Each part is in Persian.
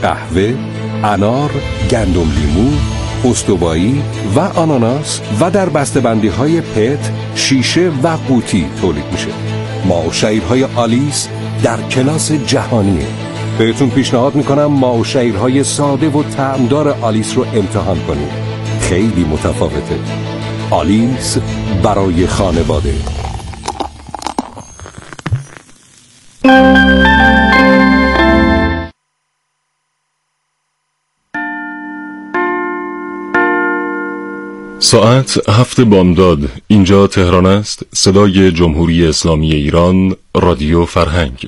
قهوه، انار، گندم لیمو، استوایی و آناناس و در بسته‌بندی‌های پت، شیشه و قوطی تولید میشه. ماء و شعیرهای آلیس در کلاس جهانیه. بهتون پیشنهاد میکنم ماء و شعیرهای ساده و طعمدار آلیس رو امتحان کنید. خیلی متفاوته. آلیس برای خانواده. ساعت 7 بامداد. اینجا تهران است. صدای جمهوری اسلامی ایران، رادیو فرهنگ.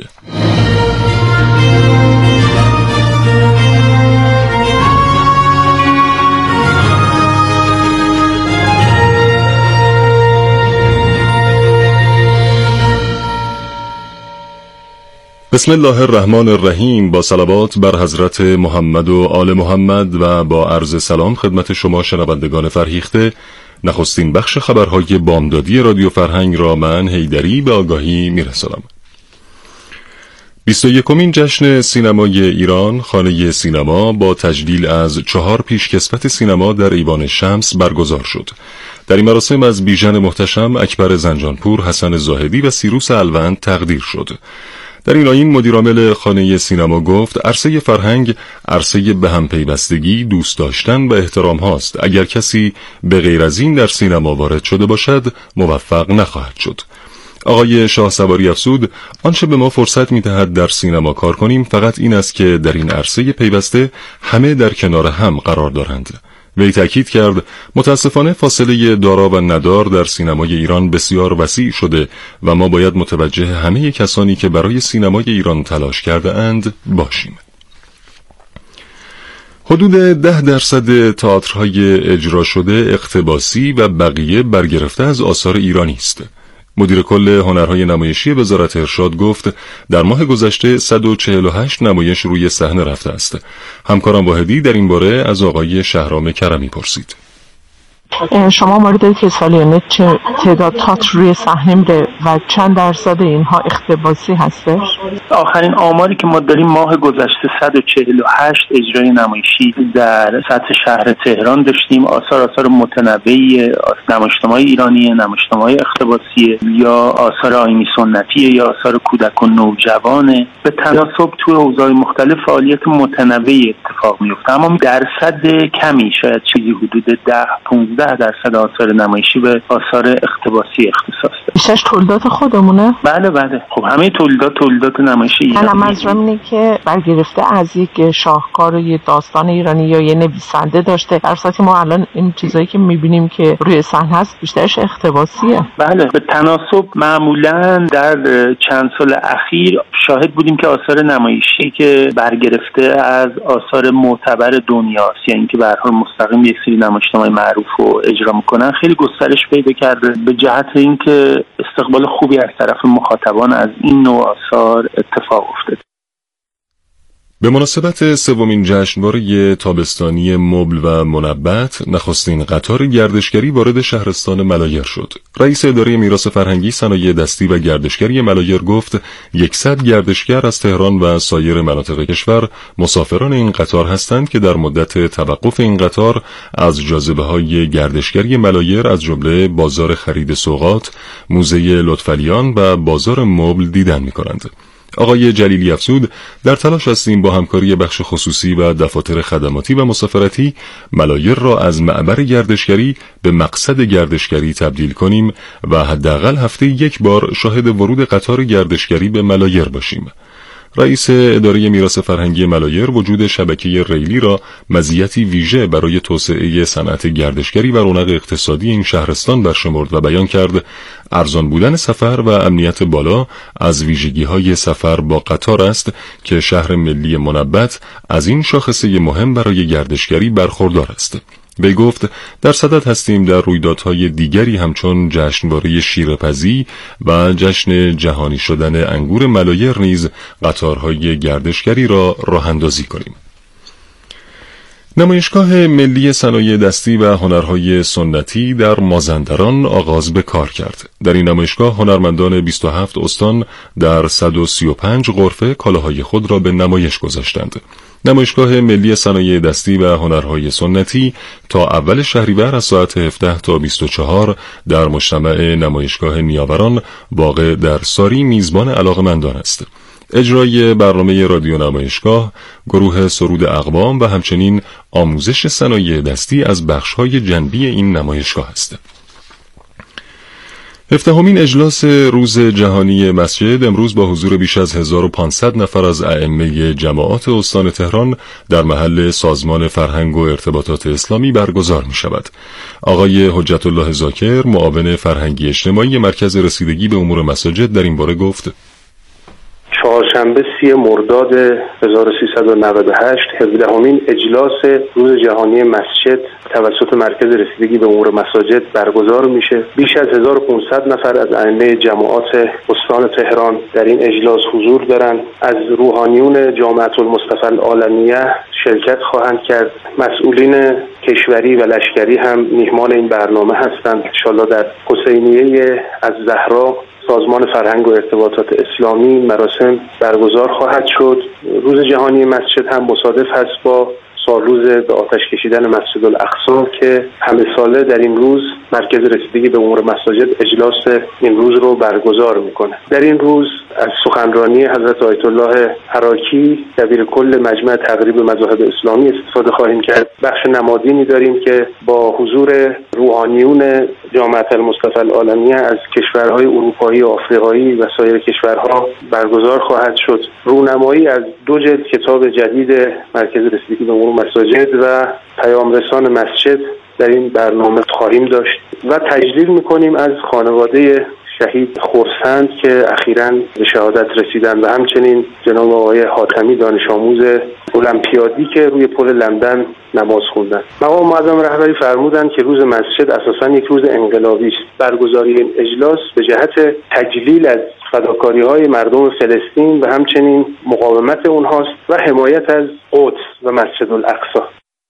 بسم الله الرحمن الرحیم. با صلوات بر حضرت محمد و آل محمد و با عرض سلام خدمت شما شنوندگان فرهیخته، نخستین بخش خبرهای بامدادی رادیو فرهنگ را من حیدری به آگاهی میرسانم. 21مین جشن سینمای ایران، خانه سینما، با تجلیل از 4 پیشکسوت سینما در ایوان شمس برگزار شد. در این مراسم از بیژن محتشم، اکبر زنجانپور، حسن زاهدی و سیروس الوند تقدیر شد. در این آیین مدیرعامل خانه سینما گفت عرصه فرهنگ عرصه به هم پیوستگی، دوست داشتن و احترام هاست. اگر کسی به غیر از این در سینما وارد شده باشد موفق نخواهد شد. آقای شاهسواری افزود آنچه به ما فرصت می‌دهد در سینما کار کنیم فقط این است که در این عرصه پیوسته همه در کنار هم قرار دارند. وی تأکید کرد متاسفانه فاصله دارا و ندار در سینمای ایران بسیار وسیع شده و ما باید متوجه همه کسانی که برای سینمای ایران تلاش کرده اند باشیم. حدود 10% تئاترهای اجرا شده اقتباسی و بقیه برگرفته از آثار ایرانی است. مدیر کل هنرهای نمایشی وزارت ارشاد گفت در ماه گذشته 148 نمایش روی صحنه رفته است. همکارم واحدی در این باره از آقای شهرام کرمی پرسید. شما آماری دارید که سالیانه چه تعداد تئاتر روی صحنه میره و چند درصد اینها اقتباسی هستش؟ آخرین آماری که ما داریم ماه گذشته 148 اجرای نمایشی در سطح شهر تهران داشتیم. آثار متنوعی، نمایشنامه‌های ایرانی، نمایشنامه‌های اقتباسی یا آثار آیینی سنتی یا آثار کودک و نوجوانه. به تناسب توی حوزه‌های مختلف فعالیت متنوعی اتفاق میفته، اما درصد کمی، شاید چیزی حدود 10-15% آثار نمایشی به آثار اقتباسی اختصاص داره. بیشترش تولیدات خودمونه؟ بله. خب همه تولیدات نمایشی ایرانی. من منظورم اینه که برگرفته از یک شاهکار یا داستان ایرانی یا یه نویسنده داشته. در صورتی ما الان این چیزایی که می‌بینیم که روی صحنه هست بیشترش اقتباسیه. بله، به تناسب معمولاً در چند سال اخیر شاهد بودیم که آثار نمایشی که برگرفته از آثار معتبر دنیاست، یعنی اینکه به هر حال مستقیم یک سری نمایشنامه‌های معروف رو اجرا میکنن، خیلی گسترش پیدا کرده به جهت اینکه استقبال خوبی از طرف مخاطبان از این نوع آثار اتفاق افتاده. به مناسبت سومین جشنواره تابستانی مبل و منبت، نخستین قطار گردشگری وارد شهرستان ملایر شد. رئیس اداره میراث فرهنگی، صنایع دستی و گردشگری ملایر گفت 100 گردشگر از تهران و سایر مناطق کشور مسافران این قطار هستند که در مدت توقف این قطار از جاذبه‌های گردشگری ملایر از جمله بازار خرید سوغات، موزه لطفعلیان و بازار مبل دیدن می‌کنند. آقای جلیلی افزود در تلاش هستیم با همکاری بخش خصوصی و دفاتر خدماتی و مسافرتی ملایر را از معبر گردشگری به مقصد گردشگری تبدیل کنیم و حداقل هفته یک بار شاهد ورود قطار گردشگری به ملایر باشیم. رئیس اداره میراث فرهنگی ملایر وجود شبکه ریلی را مزیتی ویژه برای توسعه صنعت گردشگری و رونق اقتصادی این شهرستان برشمرد و بیان کرد ارزان بودن سفر و امنیت بالا از ویژگی‌های سفر با قطار است که شهر ملی منبت از این شاخصه مهم برای گردشگری برخوردار است. وی گفت در صدد هستیم در رویدادهای دیگری همچون جشنواره شیرپزی و جشن جهانی شدن انگور ملایر نیز قطارهای گردشگری را راه اندازی کنیم. نمایشگاه ملی صنایع دستی و هنرهای سنتی در مازندران آغاز به کار کرد. در این نمایشگاه هنرمندان 27 استان در 135 غرفه کالاهای خود را به نمایش گذاشتند. نمایشگاه ملی صنایع دستی و هنرهای سنتی تا اول شهریور از ساعت 17 تا 24 در مجتمع نمایشگاه نیاوران واقع در ساری میزبان علاقه‌مندان است. اجرای برنامه رادیو نمایشگاه، گروه سرود اقوام و همچنین آموزش صنایع دستی از بخش‌های جنبی این نمایشگاه است. 17مین اجلاس روز جهانی مسجد امروز با حضور بیش از 1500 نفر از ائمه جماعات استان تهران در محل سازمان فرهنگ و ارتباطات اسلامی برگزار می شود. آقای حجت الله ذاکر، معاون فرهنگی اجتماعی مرکز رسیدگی به امور مساجد، در این باره گفت: چهارشنبه 30 مرداد 1398 17مین اجلاس روز جهانی مسجد توسط مرکز رسیدگی به امور مساجد برگزار میشه. بیش از 1500 نفر از ائمه جماعات استان تهران در این اجلاس حضور دارند. از روحانیون جامعه المصطفى العالمیه شرکت خواهند کرد. مسئولین کشوری و لشکری هم میهمان این برنامه هستند. ان شاءالله در حسینیه از زهرا سازمان فرهنگ و ارتباطات اسلامی مراسم برگزار خواهد شد. روز جهانی مسجد هم مصادف هست با سالروز به آتش کشیدن مسجد الاقصی که همه ساله در این روز مرکز رسیدگی به امور مساجد اجلاس این روز رو برگزار میکنه. در این روز از سخنرانی حضرت آیت الله حراکی دبیر کل مجمع تقریب مذاهب اسلامی استفاده خواهیم کرد. بخش نمادینی داریم که با حضور روحانیون جامعه المصطفى العالمیه از کشورهای اروپایی، آفریقایی و سایر کشورها برگزار خواهد شد. رونمایی از 2 جلد کتاب جدید مرکز رسیدگی به امور مساجد و پیامرسان مسجد در این برنامه خواهیم داشت و تجلیل میکنیم از خانواده شهید خرسند که اخیراً به شهادت رسیدند و همچنین جناب آقای حاتمی دانش آموز المپیادی که روی پل لندن نماز خوندند. مقام معظم رهبری فرمودند که روز مسجد اساساً یک روز انقلابی است. برگزاری این اجلاس به جهت تجلیل از فداکاری‌های مردم فلسطین و همچنین مقاومت اونهاست و حمایت از قدس و مسجد الاقصی.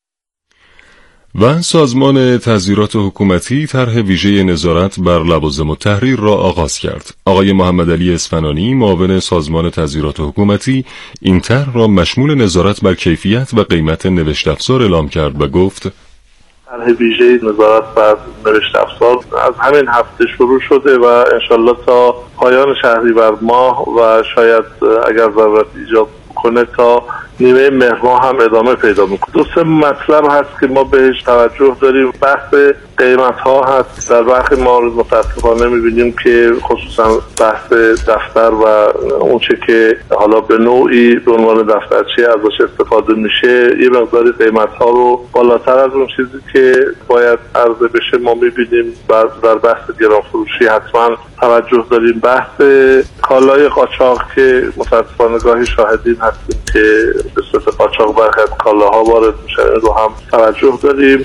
و سازمان تظاهرات حکومتی طرح ویژه نظارت بر لوازم التحریر را آغاز کرد. آقای محمد علی اصفهانی، معاون سازمان تظاهرات حکومتی، این طرح را مشمول نظارت بر کیفیت و قیمت نوشت افزار اعلام کرد و گفت: طرح ویژه نظارت بر نوشت افزار از همین هفته شروع شده و انشالله تا پایان شهریور ماه و شاید اگر ضرورت ایجاد کنه تا نیمه مهر ماه هم ادامه پیدا میکنه. 2-3 مطلب هست که ما بهش توجه داریم. بحث قیمت ها هست. در برخی موارد متاسفانه میبینیم که خصوصا بحث دفتر و اونچه که حالا به نوعی به عنوان دفترچه ازش استفاده میشه یه مقداری قیمت ها رو بالاتر از اون چیزی که باید عرضه بشه ما میبینیم. در بحث گران فروشی حتما توجه داریم. بحث کالای قاچاق که متاسفانه گاهی شاهدین هستیم که به صورت قاچاق برخی از کالاها وارد میشن رو هم توجه داریم.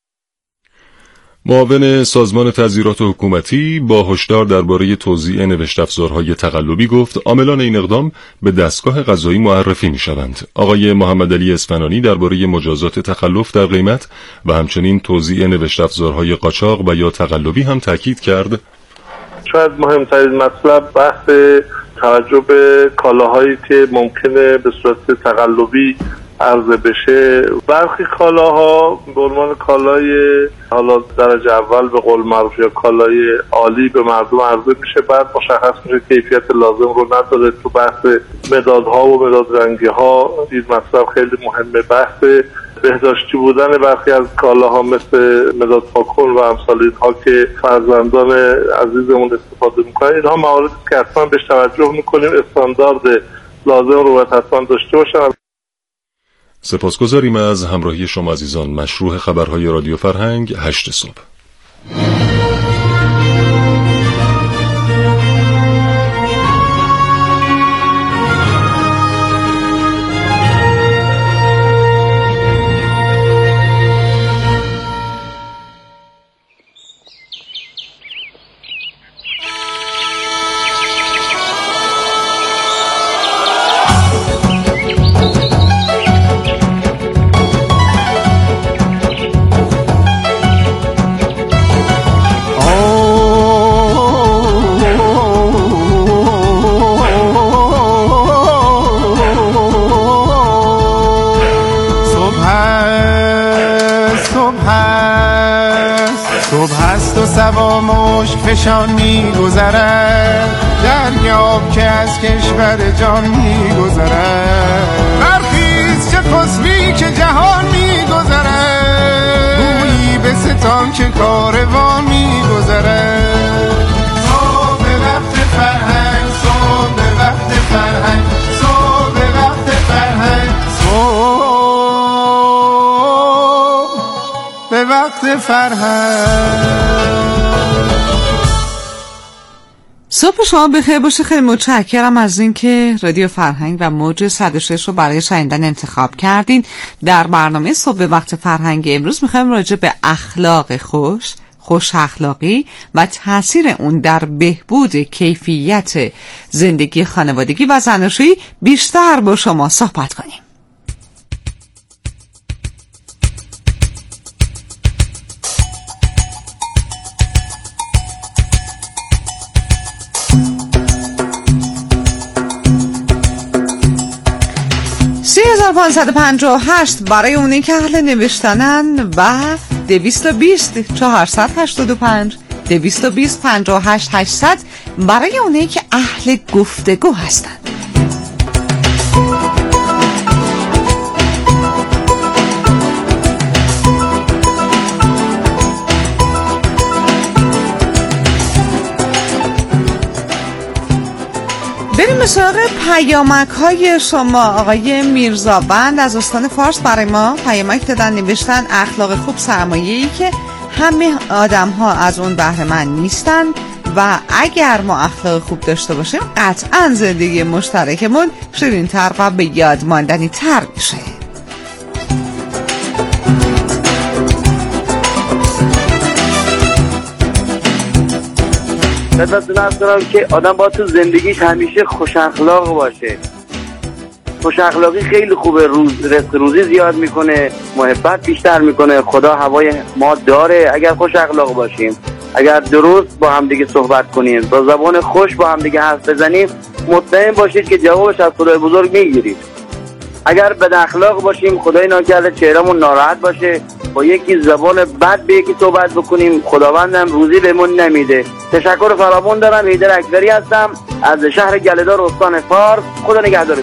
معاون سازمان تظاهرات حکومتی با هشدار درباره توزیع نوشت افزارهای تقلبی گفت عاملان این اقدام به دستگاه قضایی معرفی میشوند. آقای محمد علی اصفهانی درباره مجازات تخلف در قیمت و همچنین توزیع نوشت افزارهای قاچاق و یا تقلبی هم تاکید کرد. شاید مهمترین مطلب بحث توجه به کالاهایی که ممکنه به صورت تقلبی عرضه بشه. برخی کالاها به عنوان کالای حالا درجه اول به قول معروف یا کالای عالی به مردم عرضه میشه، بعد مشخص میشه کیفیت لازم رو نداره. تو بحث مدادها و مداد رنگی ها این مطلب خیلی مهمه. بحث بهداشتی بودن برخی از کالاها مثل مداد پاکن و امثال اینها که فرزندان عزیزمون استفاده میکنن، اینها مواردی که حتما بهش توجه میکنیم، استاندارد لازم رو باید حتما داشته باشن. سپاسگزاریم از همراهی شما عزیزان. مشروع خبرهای رادیو فرهنگ 8 صبح. صبح هست و سوا مشک فشان می‌گذرد، دریاب که از کشور جان می‌گذرد. برخیز چه خسبی که جهان می‌گذرد، گویی به ستان که کاروان می‌گذرد. صبح وقت فرهنگ، صبح وقت فرهنگ، صبح وقت فرهنگ، به وقت فرهنگ. صبح شما بخیر باشه. خیلی متشکرم از اینکه رادیو فرهنگ و موج 106 رو برای شنیدن انتخاب کردین. در برنامه صبح وقت فرهنگ امروز میخوایم راجع به اخلاق خوش اخلاقی و تأثیر اون در بهبود کیفیت زندگی خانوادگی و زناشویی بیشتر با شما صحبت کنیم. برای اونی که اهل نوشتنن و 220 485 220 58 800 برای اونی که اهل گفتگو هستن. بریم سراغ پیامک های شما. آقای میرزابند از استان فارس برای ما پیامک دادن، نوشتن اخلاق خوب سرمایه‌ای که همه آدم ها از اون بهره مند نیستن و اگر ما اخلاق خوب داشته باشیم قطعا زندگی مشترکمون شیرین تر و به یاد ماندنی تر میشه. خدمتتون عرض کنم که آدم باید تو زندگیش همیشه خوش اخلاق باشه. خوش اخلاقی خیلی خوبه، رزق روزی زیاد میکنه، محبت بیشتر میکنه، خدا هوای ما داره اگر خوش اخلاق باشیم. اگر درست با هم دیگه صحبت کنیم، با زبان خوش با هم دیگه حرف بزنیم، مطمئن باشید که جوابش از خدای بزرگ میگیرید. اگر بد اخلاق باشیم، خدای ناکرده چهرمون ناراحت باشه، با یکی زبان بد به یکی صحبت بکنیم، خداوندم روزی بهمون نمیده. تشکر فراوان دارم. حیدر اکبری هستم از شهر گله‌دار استان فارس. خدا نگهدارتون.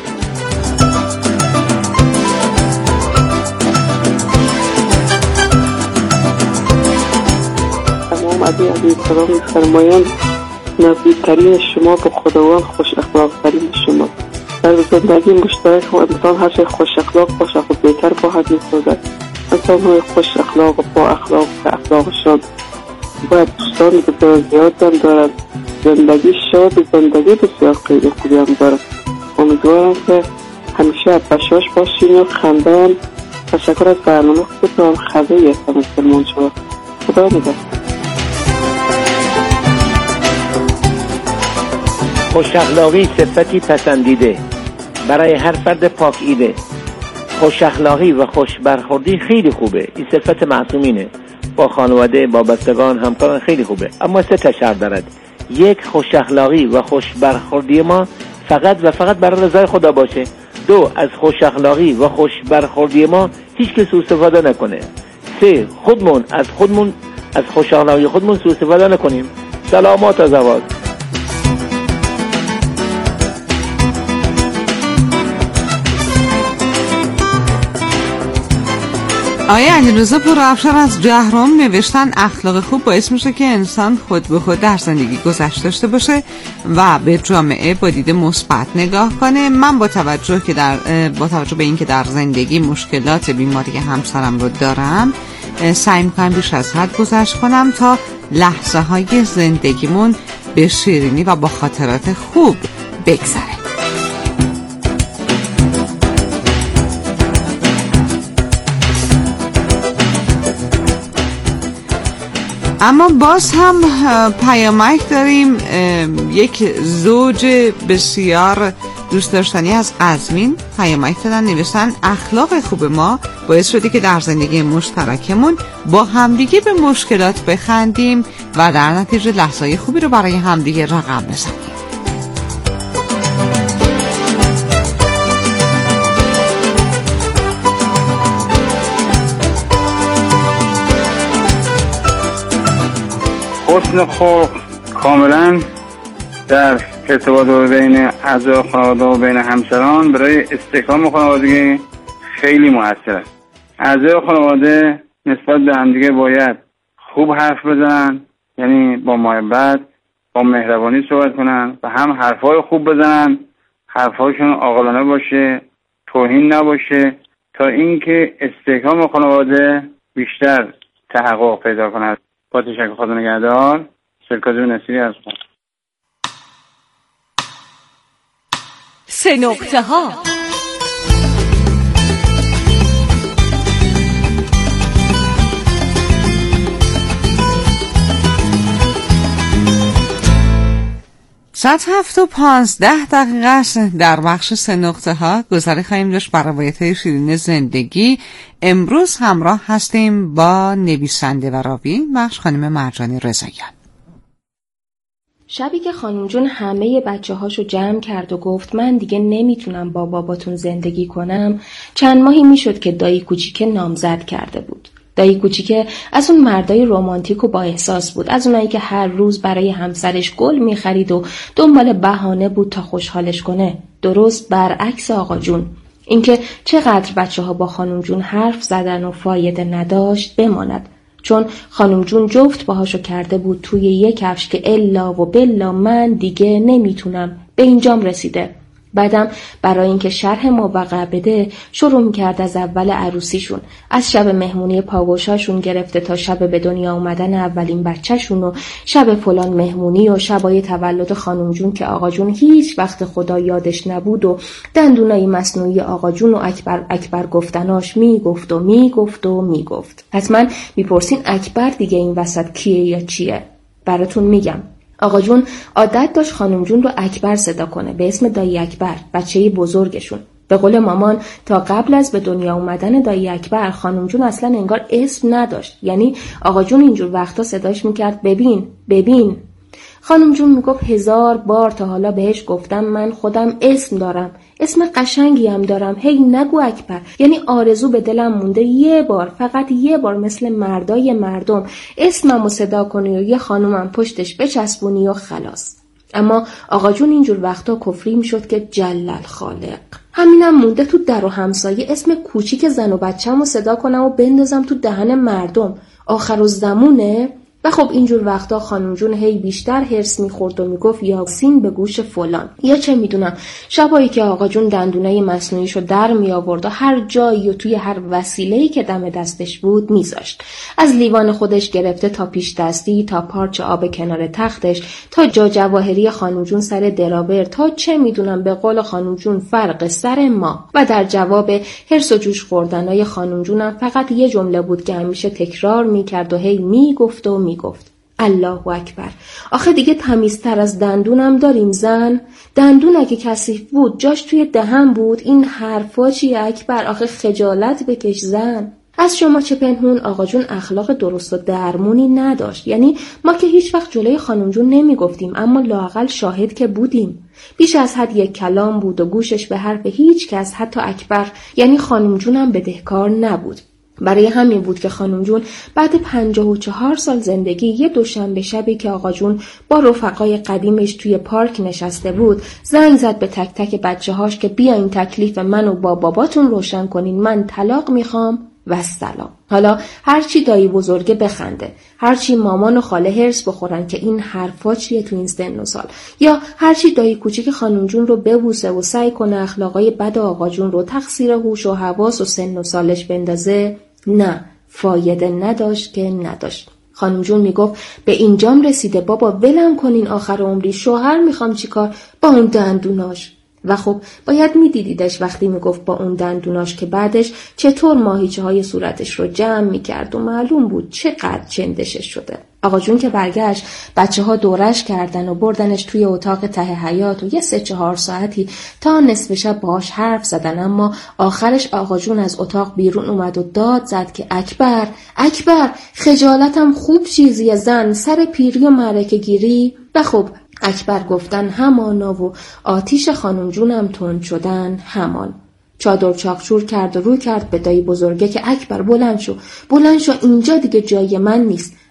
تمام عزیز سلام فرمایان، نزدیکترین شما با خداوند خوش اخلاق ترین شما. در زندگی مشترک و انسان هر چه خوش اخلاق باشه خود بهتر خواهد می‌سازد. انسان‌های خوش اخلاق و با اخلاق و اخلاقشان و دوستان بسیار زیاد هم دارد. زندگی شاد، زندگی بسیار خیلی خوبی هم دارد. امیدوارم که همیشه بشاش باشین و خندان. تشکر از برنامه خودتون. خبری هستم از سلمان شما. خدا نگهدار. خوش اخلاقی صفتی پسندیده برای هر فرد پاک ایده. خوش اخلاقی و خوش برخوردی خیلی خوبه. این صفت معصومینه. با خانواده، با بستگان، همکاران خیلی خوبه. اما 3 شرط دارد. 1. خوش اخلاقی و خوش برخوردی ما فقط و فقط برای رضای خدا باشه. 2. از خوش اخلاقی و خوش برخوردی ما هیچ کس سوء استفاده نکنه. 3. خودمون از خوش اخلاقی خودمون سوء استفاده نکنیم. سلامات از آواز. آقای علیرضا پورافشار از جهرم نوشتن اخلاق خوب باعث میشه که انسان خود به خود در زندگی گذشته داشته باشه و به جامعه با دید مثبت نگاه کنه. من با توجه به اینکه در زندگی مشکلات بیماری همسرم رو دارم، سعی میکنم بیش از حد گذشت کنم تا لحظه های زندگیمون به شیرینی و با خاطرات خوب بگذره. اما باز هم پیامک داریم. یک زوج بسیار دوست داشتنی از قزوین پیامک دادن، نوشتن اخلاق خوب ما باعث شده که در زندگی مشترکمون با همدیگه به مشکلات بخندیم و در نتیجه لحظه‌های خوبی رو برای همدیگه رقم بزنیم. حسن خلق کاملا در ارتباط بین اعضای خانواده و بین همسران برای استحکام خانوادگی خیلی موثر است. اعضای خانواده نسبت به همدیگه باید خوب حرف بزنن، یعنی با محبت، با مهربانی صحبت کنن و هم حرفای خوب بزنن، حرفایشون عاقلانه باشه، توهین نباشه، تا اینکه استحکام خانواده بیشتر تحقق پیدا کند. با تشکر خدا نگهدار. سرکازم نصیری هستم. 3 نقطه ها. ساعت 7:15 است. در بخش 3 نقطه ها گذاری خواهیم داشت بر روایت‌های شیرین زندگی. امروز همراه هستیم با نویسنده و راوی بخش خانم مرجانی رضاییان. شبی که خانم جون همه بچه‌هاشو جمع کرد و گفت من دیگه نمیتونم با باباتون زندگی کنم، چند ماهی میشد که دایی کوچیک نامزد کرده بود. دایی کوچیکه از اون مردای رمانتیک و با احساس بود، از اونایی که هر روز برای همسرش گل میخرید و دنبال بهانه بود تا خوشحالش کنه. درست برعکس آقا جون. اینکه چقدر بچه‌ها با خانم جون حرف زدن و فایده نداشت بماند، چون خانم جون جفت باهاشو کرده بود توی یک کفش که الا و بلا من دیگه نمیتونم به اینجام رسیده. بعدم برای اینکه شرح موقع بده شروع می‌کرد از اول عروسیشون، از شب مهمونی پاگوشاشون گرفته تا شب به دنیا اومدن اولین بچه‌شون و شب فلان مهمونی و شبای تولد خانم جون که آقا جون هیچ وقت خدا یادش نبود و دندونای مصنوعی آقا جون و اکبر گفتناش میگفت. حتما میپرسین اکبر دیگه این وسط کیه یا چیه؟ براتون میگم. آقا جون عادت داشت خانم جون رو اکبر صدا کنه، به اسم دایی اکبر، بچه بزرگشون. به قول مامان تا قبل از به دنیا اومدن دایی اکبر خانم جون اصلا انگار اسم نداشت. یعنی آقا جون اینجور وقتا صداش میکرد ببین. خانم جون میگفت 1000 بار تا حالا بهش گفتم من خودم اسم دارم، اسم قشنگی هم دارم، هی نگو اکبر. یعنی آرزو به دلم مونده یه بار، فقط یه بار مثل مردای مردم اسممو صدا کنی و یه خانومم پشتش بچسبونی و خلاص. اما آقا جون اینجور وقتا کفری میشد که جلل خالق. همینم مونده تو در و همسایه اسم کوچیک زن و بچه‌مو صدا کنم و بندازم تو دهن مردم. آخرالزمونه. و خب اینجور وقتا خانم جون هی بیشتر هرس میخورد و میگفت یاسین به گوش فلان، یا چه میدونم شبایی که آقا جون دندونای مصنوعیشو در می آورد و هر جایی و توی هر وسیله‌ای که دم دستش بود میذاشت، از لیوان خودش گرفته تا پیش دستی، تا پارچه آب کنار تختش، تا جا جواهری خانم جون سر درابر، تا چه میدونم به قول خانم جون فرق سر ما. و در جواب هرس و جوش خوردنای خانم جونم فقط یه جمله بود که همیشه تکرار میکرد و هی میگفت الله اکبر. آخه دیگه تمیزتر از دندونم داریم زن؟ دندون اگه کثیف بود جاش توی دهن بود، این حرفا چیه اکبر؟ آخه خجالت بکش زن. از شما چه پنهون آقا جون اخلاق درست و درمونی نداشت. یعنی ما که هیچ وقت جلوی خانم جون نمی گفتیم، اما لااقل شاهد که بودیم. بیش از حد یک کلام بود و گوشش به حرف هیچ کس، حتی اکبر یعنی خانم جونم بدهکار نبود. برای همین بود که خانم جون بعد 54 سال زندگی یه دوشنبه شبی که آقا جون با رفقای قدیمش توی پارک نشسته بود زنگ زد به تک تک بچه‌هاش که بیاین تکلیف منو با باباتون روشن کنین، من طلاق میخوام و سلام. حالا هرچی دایی بزرگه بخنده، هرچی مامان و خاله هرس بخورن که این حرفا چیه تو این سن و سال، یا هرچی دایی کوچیک خانم جون رو ببوسه و سعی کنه اخلاقای بد آقا جون رو تقصیر هوش و حواس و سن و سالش بندازه، نه، فایده نداشت که نداشت. خانم جون میگفت به اینجام رسیده بابا ولم کنین آخر عمری، شوهر میخوام چیکار با اون دندوناش. و خب باید میدیدیدش وقتی میگفت با اون دندوناش که بعدش چطور ماهیچه های صورتش رو جمع میکرد و معلوم بود چقدر چندشش شده. آقا جون که برگشت بچه ها دورش کردن و بردنش توی اتاق ته حیاط و یه 3-4 ساعتی تا نصف شب باهاش حرف زدن، اما آخرش آقا جون از اتاق بیرون اومد و داد زد که اکبر خجالتم خوب چیزیه زن، سر پیری و معرکه گیری. و خب اکبر گفتن همانا و آتیش خانم جونم تند شدن همان. چادر چاقچور کرد و رو کرد به دایی بزرگه که اکبر بلند شو اینجا دیگه جای من نیست.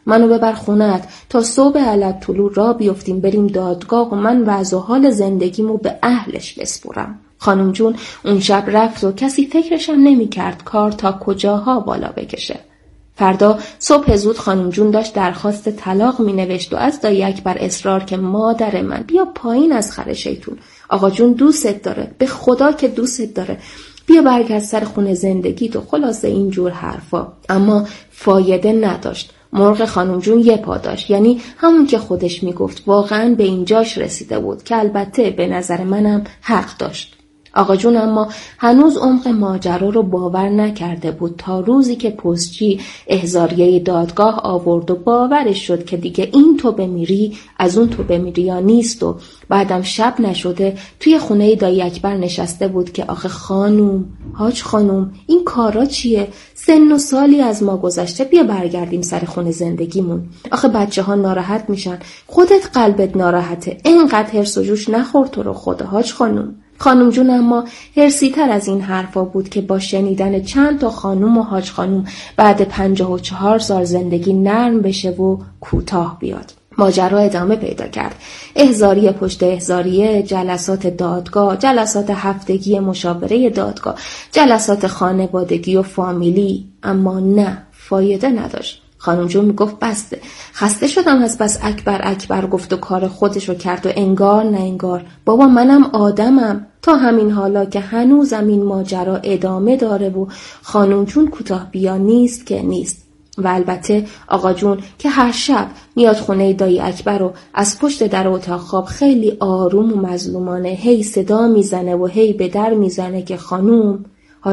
منو ببر خونت تا صبح علت طلوع را بیفتیم بریم دادگاه و من وضع و حال زندگیمو به اهلش بسپرم. خانم جون اون شب رفت و کسی فکرشم نمی کرد کار تا کجاها بالا بکشه. فردا صبح زود خانم جون داشت درخواست طلاق می نوشت و از دایی اکبر اصرار که مادر من بیا پایین از خر شیطون، آقا جون دوستت داره، به خدا که دوستت داره، بیا برگرد سر خونه زندگیت و خلاصه اینجور حرفا. اما فایده نداشت. مرغ خانم جون یه پا داشت، یعنی همون که خودش میگفت واقعا به اینجاش رسیده بود که البته به نظر منم حق داشت. آقا جون اما هنوز عمق ماجرا رو باور نکرده بود تا روزی که پستچی احضاریه دادگاه آورد و باورش شد که دیگه این تو بمیری از اون تو بمیری یا نیست و بعدم شب نشده توی خونه دایی اکبر نشسته بود که آخه خانوم، حاج خانوم این کارا چیه؟ سن و سالی از ما گذشته، بیا برگردیم سر خونه زندگیمون. آخه بچه ها ناراحت میشن، خودت قلبت ناراحته، اینقدر هرس و جوش نخور تو رو خدا حاج خانوم. خانم جون اما هرسی تر از این حرفا بود که با شنیدن چند تا خانوم و حاج خانوم بعد 54 سال زندگی نرم بشه و کوتاه بیاد. ماجرا ادامه پیدا کرد. احضاریه پشت احضاریه، جلسات دادگاه، جلسات هفتگی مشاوره دادگاه، جلسات خانوادگی و فامیلی، اما نه فایده نداشت. خانم جون میگفت بسته، خسته شدم از بس اکبر گفت و کار خودشو کرد و انگار نه انگار بابا منم آدمم. تا همین حالا که هنوزم این ماجرا ادامه داره و خانم جون کوتاه بیا نیست که نیست. و البته آقا جون که هر شب میاد خونه دایی اکبر رو از پشت در اتاق خواب خیلی آروم و مظلومانه هی صدا میزنه و هی به در میزنه که خانوم،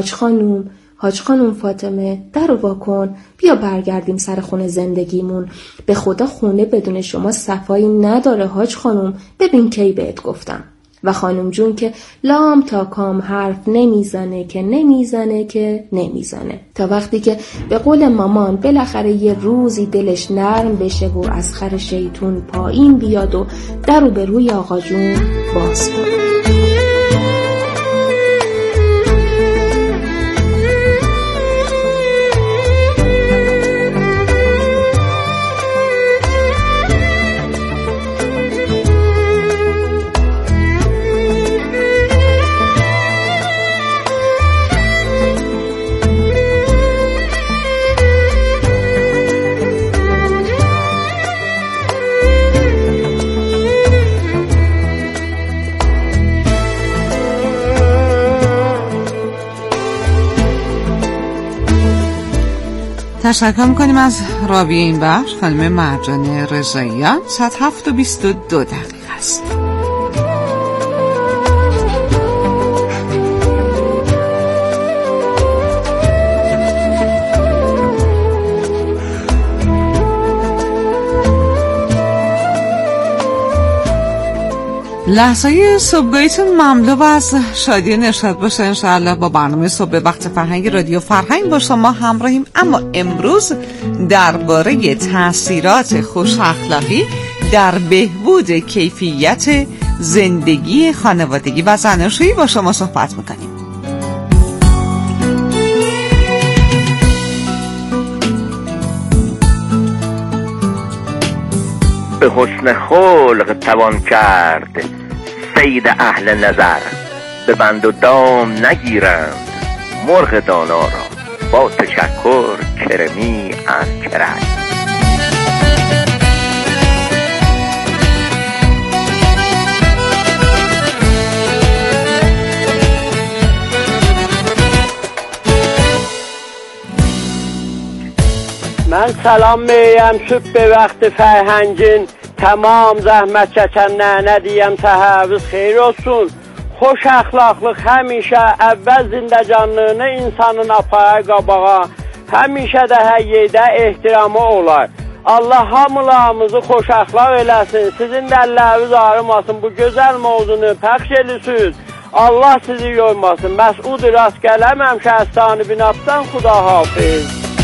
حاج خانوم فاطمه درو وا کن، بیا برگردیم سر خونه زندگیمون، به خدا خونه بدون شما صفایی نداره حاج خانوم، ببین کی بهت گفتم. و خانم جون که لام تا کام حرف نمیزنه تا وقتی که به قول مامان بالاخره یه روزی دلش نرم بشه و از خر شیطون پایین بیاد و درو به روی آقا جون باز کنه. تشکر میکنیم از راوی این بخش خانم مرجان رضاییان. ساعت 7:22 است. لحظه صبحگاهیتون مملو از شادی نشاط باشه انشاءالله. با برنامه صبح وقت فرهنگ رادیو فرهنگ با شما همراهیم، اما امروز درباره تأثیرات خوش اخلاقی در بهبود کیفیت زندگی خانوادگی و زناشویی با شما صحبت میکنیم. به حسن خلق توان کرد صید اهل نظر، به بند و دام نگیرند مرغ دانا را، با تشکر کرمی از کرج. من سلام میم صبح به وقت فرهنگین tamam zahmet çəkənlərinə deyəm təhavvüz xeyir olsun. Xoş əxlaqlıq həmişə əvvəl zindəcanlığını insanın apara qabağa, həmişə də hər yerdə ehtiramı olar. Allah hamılarımızı xoş əxlaq eləsin, sizin də əlləriniz ağrımasın, bu gözəl mövzunu pəxş edirsiniz. Allah sizi yormasın. Məsud rast gələməm şəhəstanı binafdan xuda hafiz.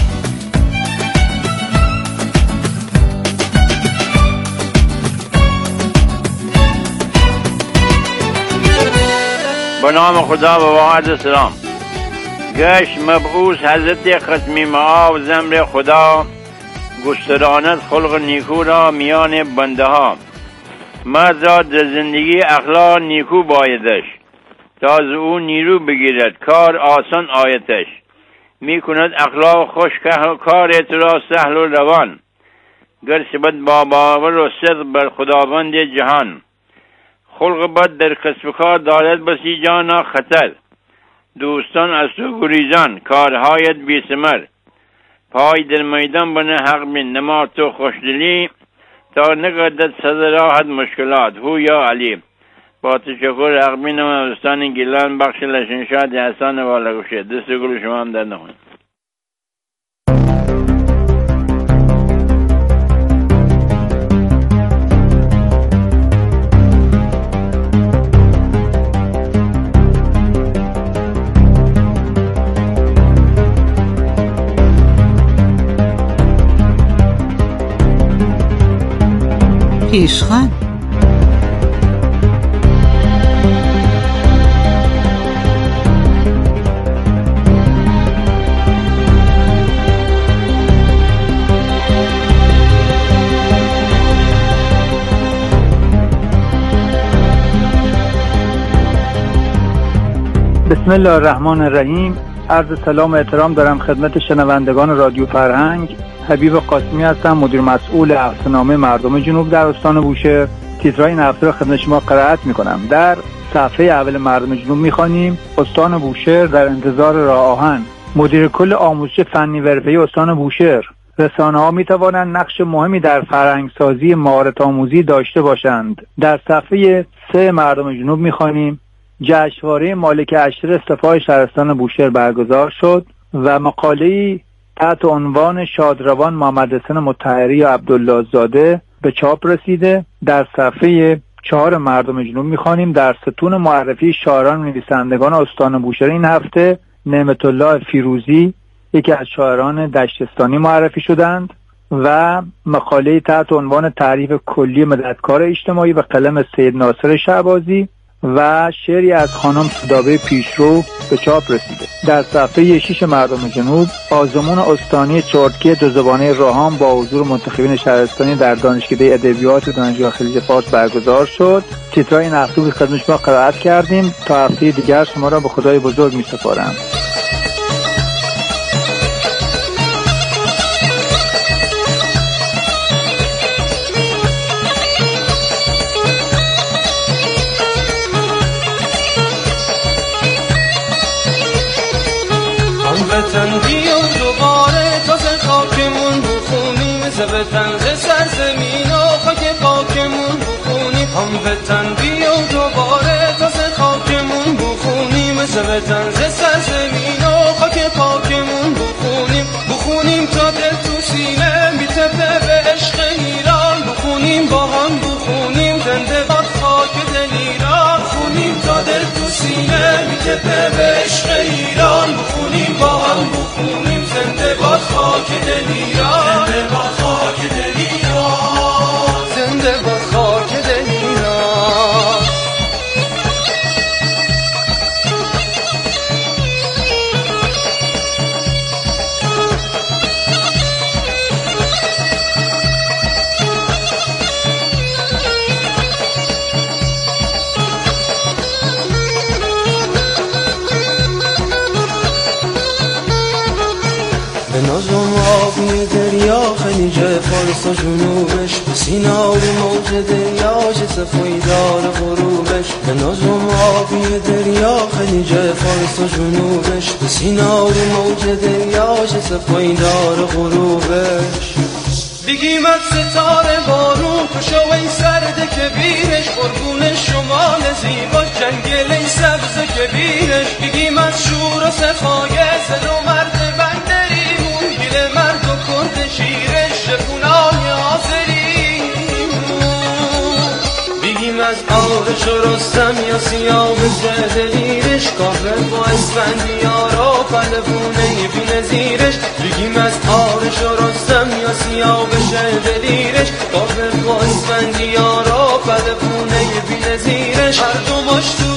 به نام خدا و واحد سلام. گشت مبعوث حضرت ختمی معاب زمر خدا گستراند خلق نیکو را میان بنده ها. مرد را در زندگی اخلاق نیکو بایدش، تا از او نیرو بگیرد کار آسان آیتش. می کند اخلاق خوش کار اعتراض سهل و روان، گر سبت با باور و صدق بر خداوند جهان. خلق بد در کسب کار دارد بسی جانا خطر، دوستان از تو گریزان کارهایت بی ثمر. پای در میدان بنه حق بین، نما تو خوشدلی تا نگردد صدر راحت مشکلات. هو یا علی. با تشکر حق بینم استان گیلان بخش لشنشاد حسن والگوشه. دست گل شما هم در نخونید. پیشخان بسم الله الرحمن الرحیم. عرض سلام و احترام دارم خدمت شنوندگان رادیو فرهنگ. حبیب قاسمی هستم، مدیر مسئول هفته‌نامه مردم جنوب در استان بوشهر. تیترهای این هفته را خدمت شما قرائت می‌کنم. در صفحه اول مردم جنوب می‌خوانیم: استان بوشهر در انتظار راه آهن. مدیر کل آموزش فنی و حرفه‌ای استان بوشهر: رسانه‌ها می‌توانند نقش مهمی در فرهنگ‌سازی مهارت‌آموزی داشته باشند. در صفحه 3 مردم جنوب می‌خوانیم: جشنواره مالک اشتر سپاه شهرستان بوشهر برگزار شد و مقاله‌ای تحت عنوان شادروان محمد حسین مطهری و عبدالله زاده به چاپ رسیده. در صفحه 4 مردم جنوب می‌خوانیم: در ستون معرفی شاعران و نویسندگان استان بوشهر این هفته نعمت الله فیروزی یکی از شاعران دشتستانی معرفی شدند و مقاله تحت عنوان تعریف کلی مددکار اجتماعی به قلم سید ناصر شعبازی و شعری از خانم سودابه پیشرو به چاپ رسیده. در صفحه 6 مردم جنوب آزمون استانی چرتکی دو زبانه راهان با حضور منتخبین شهرستانی در دانشکده ادبیات دانشگاه خلیج فارس برگزار شد. تیترهای این هفته به خدمت شما قرائت کردیم. تا هفته دیگر شما را به خدای بزرگ می‌سپارم. وطن بیا دوباره تازه خاکمون بخونیم، وطن سرزمین و خاک پاکمون بخونیم. هم وطن بیا دوباره تازه خاکمون بخونیم، وطن سرزمین و خاک پاکمون بخونیم تا دل تو سینه میتپه به عشق ایران. بخونیم با هم بخونیم زنده باد خاک دل ایران. بخونیم تا دل تو سینه میتپه به عشق ایران. بخونیم با هم بخونیم زنده باد خاک دل ایران. زنده باد خاک دل ایران. زنده باد خاک دل ایران. به نازم آبی دریا خلیج فارس و جنوبش، به سینا و موج دریاش صفایدار غروبش. به نازم آبی دریا خلیج فارس و جنوبش، به سینا و موج دریاش صفایدار غروبش. بگیم از ستاره بارون کشو این سرده کبیرش، قربون شمال زیباش جنگل این سبز کبیرش. بگیم از شور و صفای زن و مرد بندریمون، گیل مرد و کرد شیرش شپونای آذریمون. بگیم از آرش و رستم یا سیاوش دلیرش، کافر با اسفندیارا پهلوونه بی نظیرش. بگیم از آرش و رستم یا سیاوش دلیرش، کافر با اسفندیارا پهلوونه بی نظیرش. هر دو مشتو